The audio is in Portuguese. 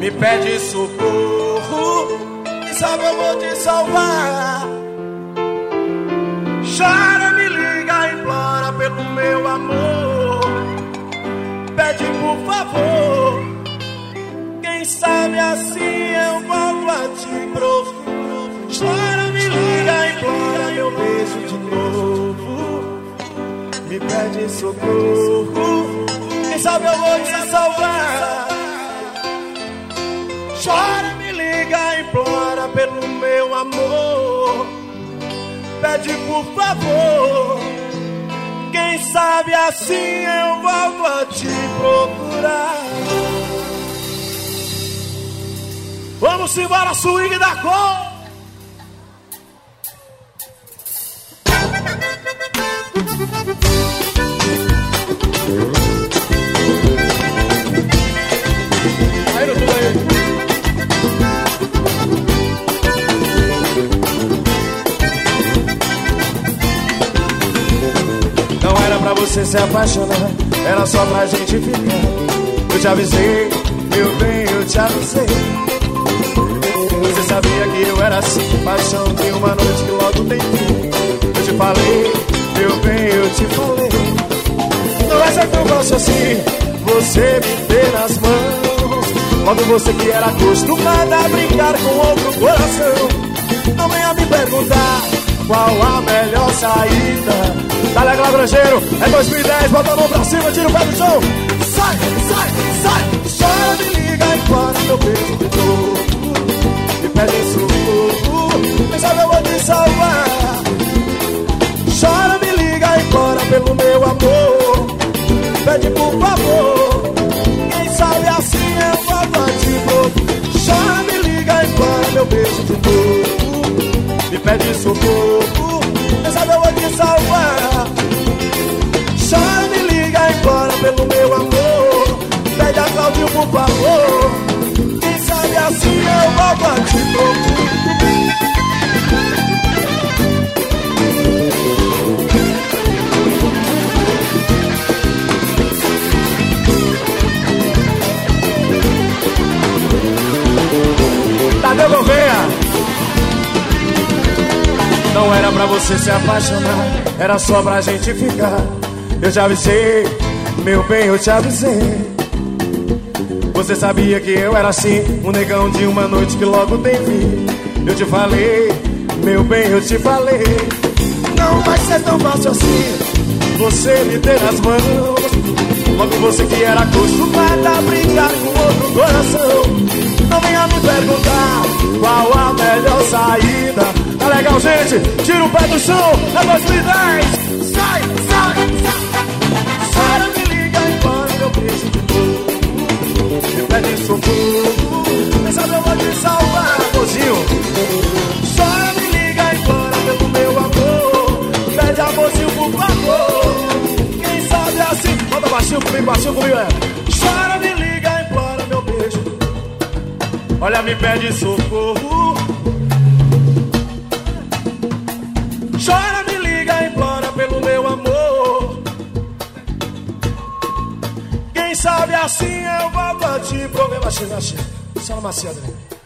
me pede socorro, quem sabe eu vou te salvar. Chora, me liga, implora pelo meu amor, pede por favor, quem sabe assim eu volto a te provar. Chora, me liga, implora meu beijo de novo, me pede socorro, quem sabe eu vou te salvar. Chora, me liga, implora pelo meu amor, pede por favor, quem sabe assim eu volto a te procurar. Vamos embora, swing da cor. Aí no tudo aí. Não era pra você se apaixonar, era só pra gente ficar. Eu te avisei, meu bem, eu te avisei. Você sabia que eu era assim, paixão de uma noite que logo tem fim. Eu te falei, meu bem, eu te falei. Não vai ser tão fácil assim, você me ter nas mãos. Logo você que era acostumada a brincar com outro coração. Não venha me perguntar qual a melhor saída. Tá legal, granjeiro, é 2010, bota a mão pra cima, tira o pé do chão. Sai, sai, sai, chora, me liga e para meu beijo de novo, me pede socorro, quem sabe eu vou te salvar. Chora, me liga e implora pelo meu amor, pede por favor, quem sabe assim eu volto a te provar. Chora, me liga e implora meu beijo de novo, me pede socorro, quem sabe eu vou te salvar. Chora, me liga e implora pelo meu amor, pede a Claudinho por favor, quem sabe assim eu volto a te procurar. Tadeu Gouveia. Não era pra você se apaixonar, era só pra gente ficar. Eu te avisei, meu bem, eu te avisei. Você sabia que eu era assim, um negão de uma noite que logo tem fim. Eu te falei, meu bem, eu te falei. Não vai ser tão fácil assim, você me ter nas mãos. Logo você que era acostumada a brincar com outro coração. Não venha me perguntar qual a melhor saída. Tá legal, gente? Tira o pé do chão, é 2010. Sai, sai, sai. Chora, me liga e para meu beijo de novo, me pede socorro, quem sabe eu vou te salvar. Amorzinho. Chora, me liga e para pelo meu amor, pede amorzinho por favor, quem sabe assim. Bota baixinho comigo, é. Chora, me liga e implora meu beijo, olha, me pede socorro. Chora, me liga, implora pelo meu amor, quem sabe assim eu volto a te provar. Baixinho, só no macio, Adriano.